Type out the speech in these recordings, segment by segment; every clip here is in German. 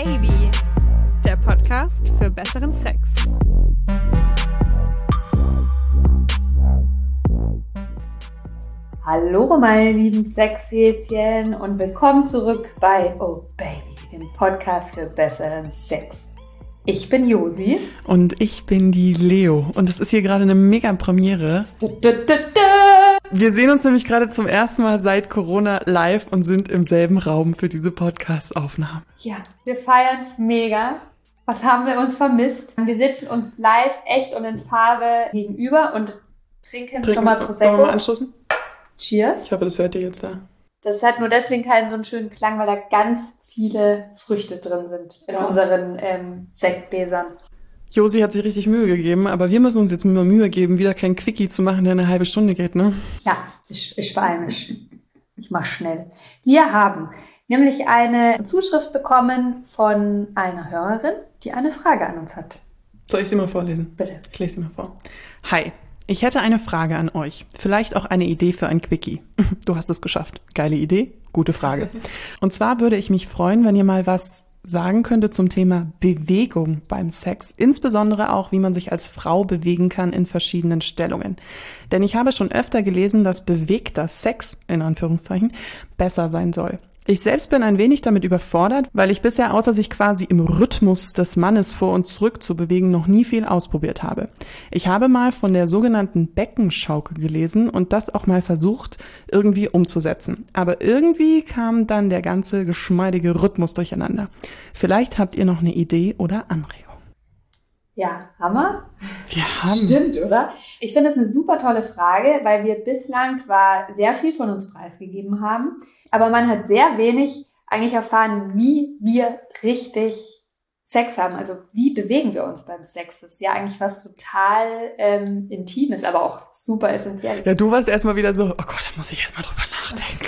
Baby, der Podcast für besseren Sex. Hallo meine lieben Sexhäschen und willkommen zurück bei Oh Baby, dem Podcast für besseren Sex. Ich bin Josi. Und ich bin die Leo. Und es ist hier gerade eine Mega-Premiere. Wir sehen uns nämlich gerade zum ersten Mal seit Corona live und sind im selben Raum für diese Podcast-Aufnahme. Ja, wir feiern es mega. Was haben wir uns vermisst? Wir sitzen uns live echt und in Farbe gegenüber und trinken schon mal Prosecco. Wollen wir mal anstoßen? Cheers. Ich hoffe, das hört ihr jetzt da. Das hat nur deswegen keinen so einen schönen Klang, weil da ganz viele Früchte drin sind in unseren Sektgläsern. Josi hat sich richtig Mühe gegeben, aber wir müssen uns jetzt mal Mühe geben, wieder kein Quickie zu machen, der eine halbe Stunde geht, ne? Ja, ich beeile mich. Ich mach schnell. Wir haben nämlich eine Zuschrift bekommen von einer Hörerin, die eine Frage an uns hat. Soll ich sie mal vorlesen? Bitte. Ich lese sie mal vor. Hi. Ich hätte eine Frage an euch. Vielleicht auch eine Idee für ein Quickie. Du hast es geschafft. Geile Idee, gute Frage. Und zwar würde ich mich freuen, wenn ihr mal was sagen könntet zum Thema Bewegung beim Sex. Insbesondere auch, wie man sich als Frau bewegen kann in verschiedenen Stellungen. Denn ich habe schon öfter gelesen, dass bewegter Sex, in Anführungszeichen, besser sein soll. Ich selbst bin ein wenig damit überfordert, weil ich bisher außer sich quasi im Rhythmus des Mannes vor und zurück zu bewegen noch nie viel ausprobiert habe. Ich habe mal von der sogenannten Beckenschaukel gelesen und das auch mal versucht, irgendwie umzusetzen. Aber irgendwie kam dann der ganze geschmeidige Rhythmus durcheinander. Vielleicht habt ihr noch eine Idee oder Anregung. Ja, Hammer. Wir haben. Stimmt, oder? Ich finde es eine super tolle Frage, weil wir bislang zwar sehr viel von uns preisgegeben haben, aber man hat sehr wenig eigentlich erfahren, wie wir richtig Sex haben. Also wie bewegen wir uns beim Sex? Das ist ja eigentlich was total Intimes, aber auch super essentiell. Ja, du warst erstmal wieder so, oh Gott, da muss ich erstmal drüber nachdenken.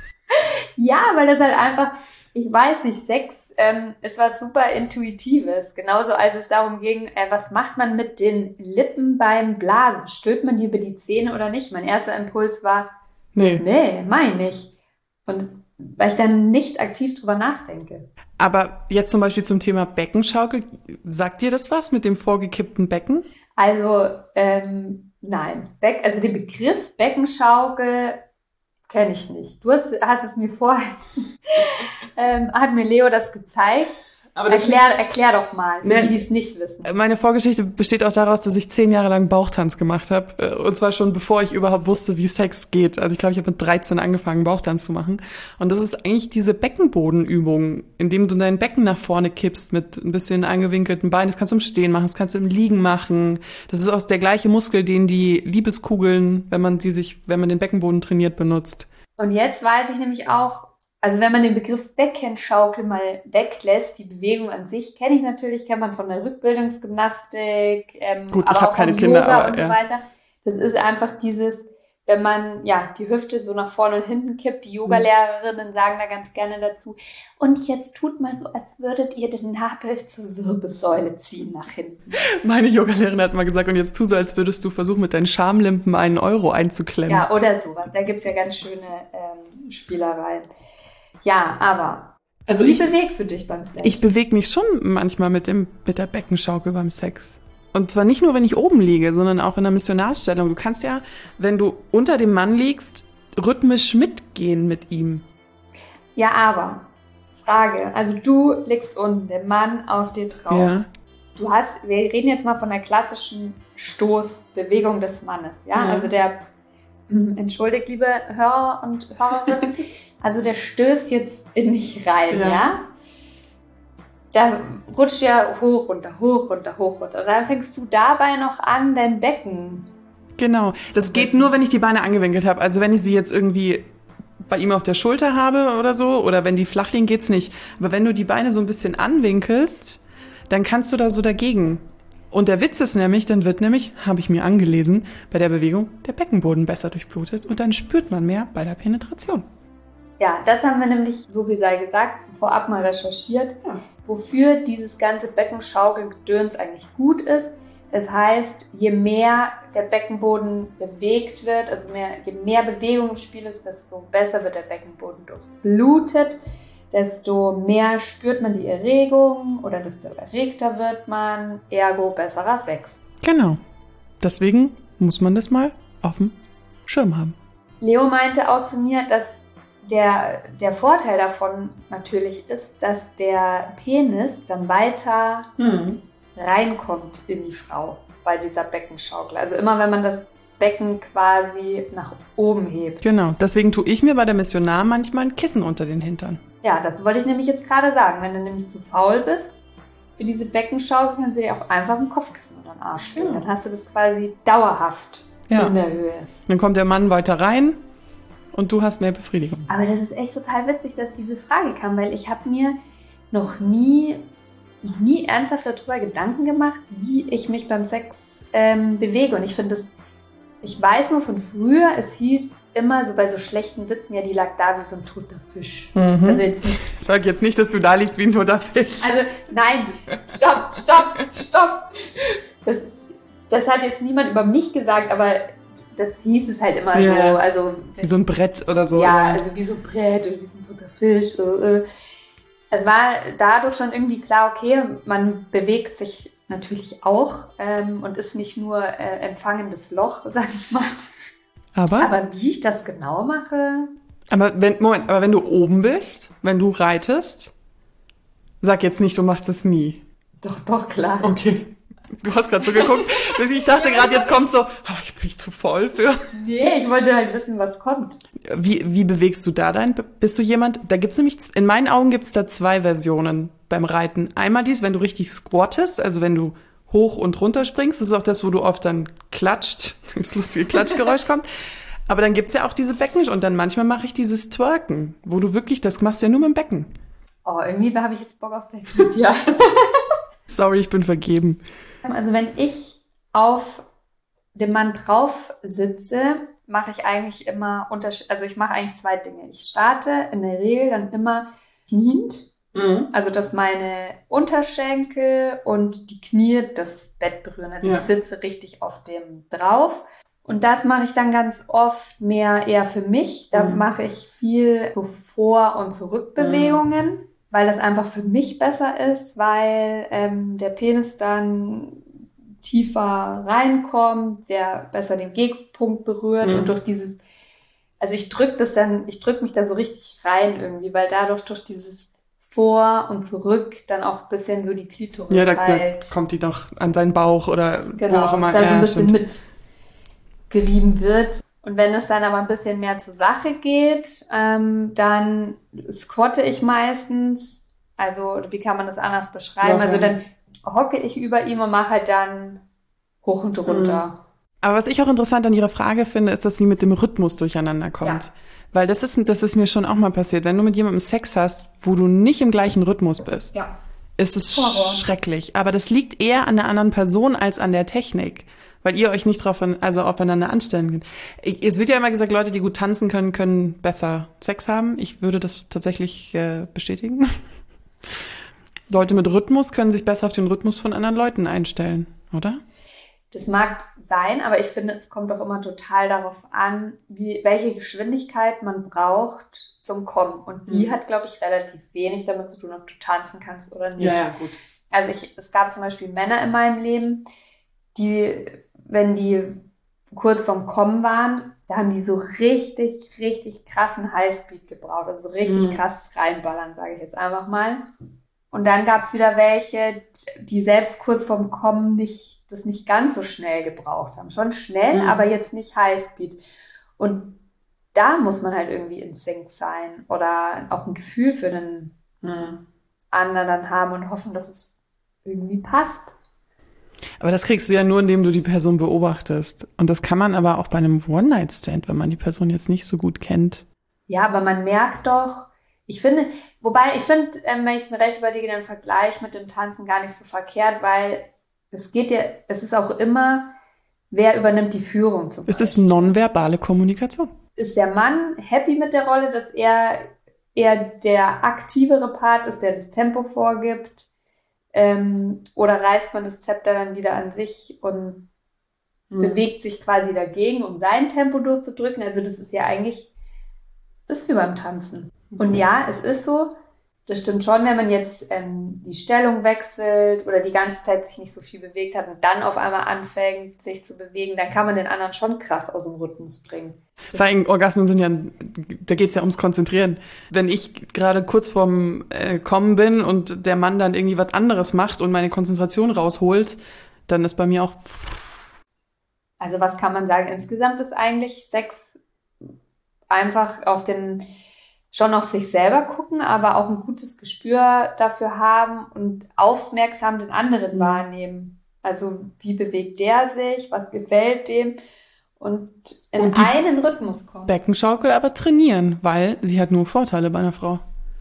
Ja, weil das halt einfach, ich weiß nicht, Sex ist was super Intuitives. Genauso als es darum ging, was macht man mit den Lippen beim Blasen? Stößt man die über die Zähne oder nicht? Mein erster Impuls war, nee, mein nicht. Und weil ich dann nicht aktiv drüber nachdenke. Aber jetzt zum Beispiel zum Thema Beckenschaukel, sagt dir das was mit dem vorgekippten Becken? Also, nein. Also den Begriff Beckenschaukel kenne ich nicht. Du hast es mir vorher, hat mir Leo das gezeigt. Aber erklär doch mal, für die es nicht wissen. Meine Vorgeschichte besteht auch daraus, dass ich 10 Jahre lang Bauchtanz gemacht habe. Und zwar schon bevor ich überhaupt wusste, wie Sex geht. Also ich glaube, ich habe mit 13 angefangen, Bauchtanz zu machen. Und das ist eigentlich diese Beckenbodenübung, indem du dein Becken nach vorne kippst mit ein bisschen angewinkelten Beinen. Das kannst du im Stehen machen, das kannst du im Liegen machen. Das ist auch der gleiche Muskel, den die Liebeskugeln, wenn man den Beckenboden trainiert, benutzt. Und jetzt weiß ich nämlich auch, also wenn man den Begriff Beckenschaukel mal weglässt, die Bewegung an sich kennt man von der Rückbildungsgymnastik, Gut, aber ich habe auch keine vom Kinder, Yoga aber und so weiter. Das ist einfach dieses, wenn man die Hüfte so nach vorne und hinten kippt, die Yogalehrerinnen sagen da ganz gerne dazu, und jetzt tut mal so, als würdet ihr den Nabel zur Wirbelsäule ziehen nach hinten. Meine Yogalehrerin hat mal gesagt, und jetzt tu so, als würdest du versuchen, mit deinen Schamlimpen 1 Euro einzuklemmen. Ja, oder sowas. Da gibt's ja ganz schöne Spielereien. Ja, aber wie bewegst du dich beim Sex? Ich bewege mich schon manchmal mit der Beckenschaukel beim Sex. Und zwar nicht nur, wenn ich oben liege, sondern auch in der Missionarstellung. Du kannst ja, wenn du unter dem Mann liegst, rhythmisch mitgehen mit ihm. Ja, aber, Frage, also du liegst unten, der Mann auf dir drauf. Ja. Wir reden jetzt mal von der klassischen Stoßbewegung des Mannes, ja? Also entschuldigt, liebe Hörer und Hörerinnen, also der stößt jetzt in dich rein, ja? Da rutscht ja hoch, runter, hoch, runter, hoch, runter. Und dann fängst du dabei noch an, dein Becken. Genau, das geht nur, wenn ich die Beine angewinkelt habe. Also wenn ich sie jetzt irgendwie bei ihm auf der Schulter habe oder so, oder wenn die flach liegen, geht's nicht. Aber wenn du die Beine so ein bisschen anwinkelst, dann kannst du da so dagegen. Und der Witz ist nämlich, habe ich mir angelesen, bei der Bewegung der Beckenboden besser durchblutet und dann spürt man mehr bei der Penetration. Ja, das haben wir nämlich, so viel sei gesagt, vorab mal recherchiert, wofür dieses ganze Beckenschaukelgedöns eigentlich gut ist. Das heißt, je mehr der Beckenboden bewegt wird, also je mehr Bewegung im Spiel ist, desto besser wird der Beckenboden durchblutet. desto mehr spürt man die Erregung oder desto erregter wird man, ergo besserer Sex. Genau. Deswegen muss man das mal auf dem Schirm haben. Leo meinte auch zu mir, dass der Vorteil davon natürlich ist, dass der Penis dann weiter reinkommt in die Frau bei dieser Beckenschaukel. Also immer wenn man das Becken quasi nach oben hebt. Genau, deswegen tue ich mir bei der Missionar manchmal ein Kissen unter den Hintern. Ja, das wollte ich nämlich jetzt gerade sagen. Wenn du nämlich zu faul bist für diese Beckenschaukel, kannst du dir auch einfach ein Kopfkissen unter den Arsch legen. Dann hast du das quasi dauerhaft in der Höhe. Dann kommt der Mann weiter rein und du hast mehr Befriedigung. Aber das ist echt total witzig, dass diese Frage kam, weil ich habe mir noch nie ernsthaft darüber Gedanken gemacht, wie ich mich beim Sex bewege. Und ich finde das, ich weiß nur von früher, es hieß immer so bei so schlechten Witzen, ja, die lag da wie so ein toter Fisch. Also jetzt nicht. Sag jetzt nicht, dass du da liegst wie ein toter Fisch. Also, nein, stopp. Das hat jetzt niemand über mich gesagt, aber das hieß es halt immer so. Also, wie so ein Brett oder so. Ja, also wie so ein Brett oder wie so ein toter Fisch. Es war dadurch schon irgendwie klar, okay, man bewegt sich natürlich auch und ist nicht nur empfangendes Loch, sag ich mal. Aber wie ich das genau mache? Aber wenn du oben bist, wenn du reitest, sag jetzt nicht, du machst das nie. Doch, klar. Okay. Du hast gerade so geguckt, bis ich dachte gerade, jetzt kommt so, ich bin zu voll für. Nee, ich wollte halt wissen, was kommt. Wie bewegst du da bist du jemand, da gibt's nämlich, in meinen Augen gibt's da 2 Versionen beim Reiten. Einmal wenn du richtig squattest, also wenn du hoch und runter springst, das ist auch das, wo du oft dann klatscht, das lustige Klatschgeräusch kommt. Aber dann gibt's ja auch diese Becken und dann manchmal mache ich dieses Twerken, wo du wirklich, das machst du ja nur mit dem Becken. Oh, irgendwie habe ich jetzt Bock auf Sex mit dir. Sorry, ich bin vergeben. Also wenn ich auf dem Mann drauf sitze, mache ich eigentlich immer ich mache eigentlich 2 Dinge. Ich starte in der Regel dann immer kniend, also dass meine Unterschenkel und die Knie das Bett berühren. Also ich sitze richtig auf dem drauf. Und das mache ich dann ganz oft eher für mich. Da mache ich viel so Vor- und Zurückbewegungen, weil das einfach für mich besser ist, weil der Penis dann tiefer reinkommt, der besser den G-Punkt berührt und durch dieses, also ich drücke mich da so richtig rein irgendwie, weil dadurch durch dieses Vor und Zurück dann auch ein bisschen so die Klitoris da kommt die doch an seinen Bauch oder wo auch immer. Da so ein bisschen mitgerieben wird. Und wenn es dann aber ein bisschen mehr zur Sache geht, dann squatte ich meistens. Also wie kann man das anders beschreiben? Also dann hocke ich über ihm und mache halt dann hoch und runter. Aber was ich auch interessant an ihrer Frage finde, ist, dass sie mit dem Rhythmus durcheinander kommt. Ja. Weil das ist mir schon auch mal passiert. Wenn du mit jemandem Sex hast, wo du nicht im gleichen Rhythmus bist, ist es schrecklich. Aber das liegt eher an der anderen Person als an der Technik. Weil ihr euch nicht aufeinander anstellen könnt. Es wird ja immer gesagt, Leute, die gut tanzen können besser Sex haben. Ich würde das tatsächlich bestätigen. Leute mit Rhythmus können sich besser auf den Rhythmus von anderen Leuten einstellen, oder? Das mag sein, aber ich finde, es kommt doch immer total darauf an, welche Geschwindigkeit man braucht zum Kommen. Und die hat, glaube ich, relativ wenig damit zu tun, ob du tanzen kannst oder nicht. Ja, gut. Also es gab zum Beispiel Männer in meinem Leben, die, wenn die kurz vorm Kommen waren, da haben die so richtig, richtig krassen Highspeed gebraucht. Also so richtig krass reinballern, sage ich jetzt einfach mal. Und dann gab es wieder welche, die selbst kurz vorm Kommen das nicht ganz so schnell gebraucht haben. Schon schnell, aber jetzt nicht Highspeed. Und da muss man halt irgendwie in Sync sein oder auch ein Gefühl für den anderen dann haben und hoffen, dass es irgendwie passt. Aber das kriegst du ja nur, indem du die Person beobachtest. Und das kann man aber auch bei einem One-Night-Stand, wenn man die Person jetzt nicht so gut kennt. Ja, aber man merkt doch, ich finde, wenn ich es mir recht überlege, den Vergleich mit dem Tanzen gar nicht so verkehrt, weil es ist auch immer, wer übernimmt die Führung zum Beispiel. Es ist nonverbale Kommunikation. Ist der Mann happy mit der Rolle, dass er der aktivere Part ist, der das Tempo vorgibt? Oder reißt man das Zepter dann wieder an sich und bewegt sich quasi dagegen, um sein Tempo durchzudrücken? Also das ist ja eigentlich, das ist wie beim Tanzen. Und ja, es ist so, das stimmt schon, wenn man jetzt die Stellung wechselt oder die ganze Zeit sich nicht so viel bewegt hat und dann auf einmal anfängt, sich zu bewegen, dann kann man den anderen schon krass aus dem Rhythmus bringen. Vor allem Orgasmen sind ja, da geht's ja ums Konzentrieren. Wenn ich gerade kurz vorm Kommen bin und der Mann dann irgendwie was anderes macht und meine Konzentration rausholt, dann ist bei mir auch... Also was kann man sagen? Insgesamt ist eigentlich Sex einfach schon auf sich selber gucken, aber auch ein gutes Gespür dafür haben und aufmerksam den anderen wahrnehmen. Also wie bewegt der sich, was gefällt dem und in einen Rhythmus kommen. Beckenschaukel aber trainieren, weil sie hat nur Vorteile bei einer Frau.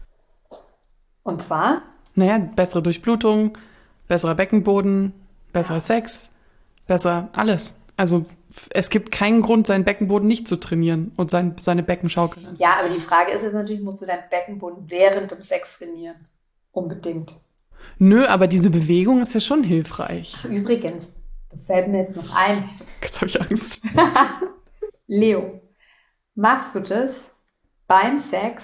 Und zwar? Naja, bessere Durchblutung, besserer Beckenboden, besserer Sex, besser alles. Also es gibt keinen Grund, seinen Beckenboden nicht zu trainieren und seine Beckenschaukel. Ja, aber die Frage ist jetzt natürlich, musst du deinen Beckenboden während dem Sex trainieren? Unbedingt. Nö, aber diese Bewegung ist ja schon hilfreich. Übrigens, das fällt mir jetzt noch ein. Jetzt habe ich Angst. Leo, machst du das beim Sex,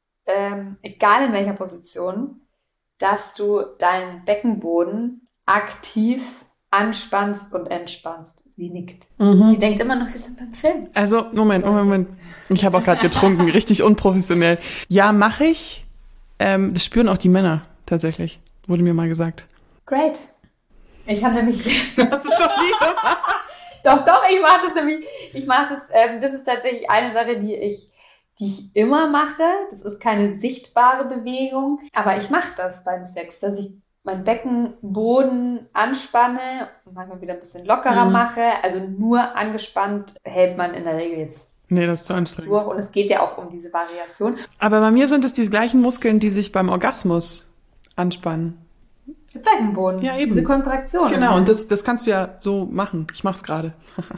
egal in welcher Position, dass du deinen Beckenboden aktiv anspannst und entspannst? Sie nickt. Sie denkt immer noch, wir sind beim Film. Also, Moment. Ich habe auch gerade getrunken, richtig unprofessionell. Ja, mache ich. Das spüren auch die Männer, tatsächlich. Wurde mir mal gesagt. Great. Ich habe nämlich... Das ist doch nie gemacht. Doch, ich mache das nämlich... Das ist tatsächlich eine Sache, die ich immer mache. Das ist keine sichtbare Bewegung, aber ich mache das beim Sex, dass ich meinen Beckenboden anspanne und manchmal wieder ein bisschen lockerer mache. Also nur angespannt hält man in der Regel jetzt. Nee, das ist zu anstrengend. Durch. Und es geht ja auch um diese Variation. Aber bei mir sind es die gleichen Muskeln, die sich beim Orgasmus anspannen. Der Beckenboden. Ja, eben. Diese Kontraktion. Genau, und das kannst du ja so machen. Ich mach's gerade.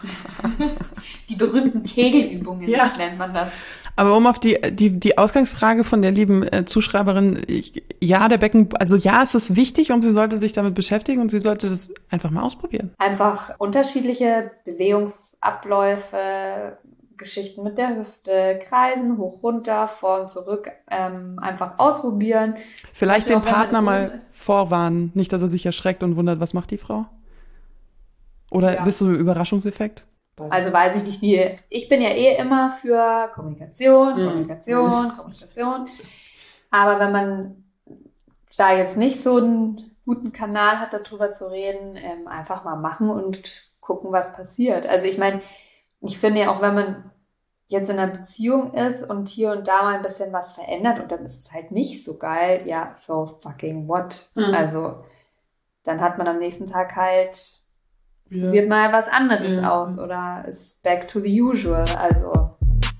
Die berühmten Kegelübungen nennt man das. Aber um auf die Ausgangsfrage von der lieben Zuschreiberin, der Becken, also ja, es ist wichtig und sie sollte sich damit beschäftigen und sie sollte das einfach mal ausprobieren. Einfach unterschiedliche Bewegungsabläufe, Geschichten mit der Hüfte, kreisen, hoch, runter, vor und zurück, einfach ausprobieren. Vielleicht den Partner mal vorwarnen, nicht, dass er sich erschreckt und wundert, was macht die Frau? Oder bist du Überraschungseffekt? Also weiß ich nicht, ich bin ja immer für Kommunikation. Aber wenn man da jetzt nicht so einen guten Kanal hat, darüber zu reden, einfach mal machen und gucken, was passiert. Also ich meine, ich finde ja auch, wenn man jetzt in einer Beziehung ist und hier und da mal ein bisschen was verändert und dann ist es halt nicht so geil, ja, so fucking what? Also dann hat man am nächsten Tag halt probiert mal was anderes aus oder ist back to the usual. Also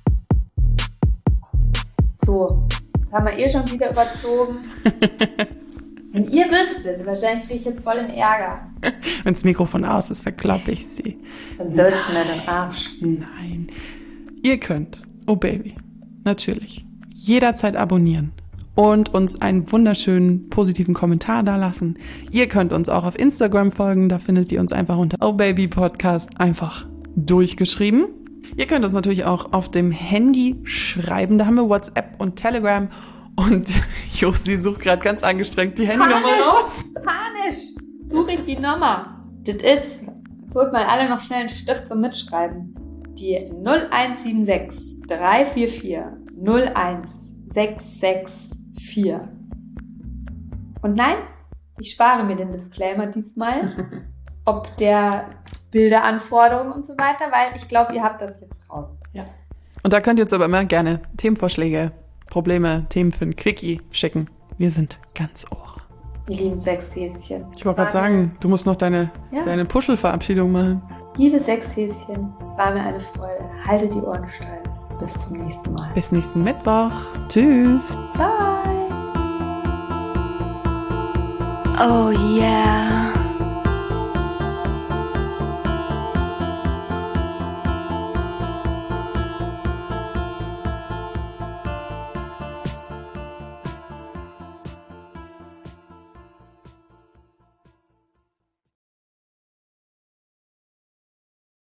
so, jetzt haben wir schon wieder überzogen. Wenn ihr wüsstet, wahrscheinlich kriege ich jetzt voll den Ärger. Wenn das Mikrofon aus ist, verklappe ich sie. Dann sollst du mir den Arsch. Nein. Ihr könnt, oh Baby, natürlich, jederzeit abonnieren und uns einen wunderschönen positiven Kommentar dalassen. Ihr könnt uns auch auf Instagram folgen, da findet ihr uns einfach unter Oh Baby Podcast einfach durchgeschrieben. Ihr könnt uns natürlich auch auf dem Handy schreiben, da haben wir WhatsApp und Telegram und Josi sucht gerade ganz angestrengt die Handynummer raus. Panisch! Suche ich die Nummer. Das ist, jetzt holt mal alle noch schnell einen Stift zum Mitschreiben. Die 0176 344 01664. Und nein, ich spare mir den Disclaimer diesmal, ob der Bilderanforderungen und so weiter, weil ich glaube, ihr habt das jetzt raus. Ja. Und da könnt ihr uns aber immer gerne Themenvorschläge, Probleme, Themen für ein Quickie schicken. Wir sind ganz Ohr. Ihr lieben Sexhäschen. Ich wollte gerade sagen, du musst noch deine Puschelverabschiedung machen. Liebe Sexhäschen, es war mir eine Freude. Haltet die Ohren steif. Bis zum nächsten Mal. Bis nächsten Mittwoch. Tschüss. Bye. Oh yeah.